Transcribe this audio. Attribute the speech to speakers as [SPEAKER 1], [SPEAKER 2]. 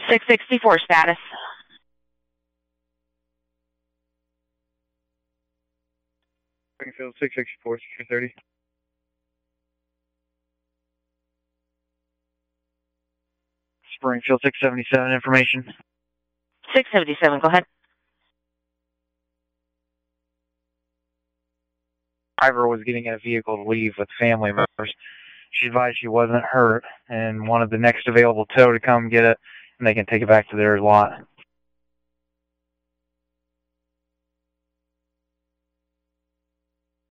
[SPEAKER 1] 664 status.
[SPEAKER 2] Springfield 664, 630. Springfield 677, information.
[SPEAKER 1] 677, go ahead.
[SPEAKER 2] Driver was getting in a vehicle to leave with family members. She advised she wasn't hurt and wanted the next available tow to come get it, and they can take it back to their lot.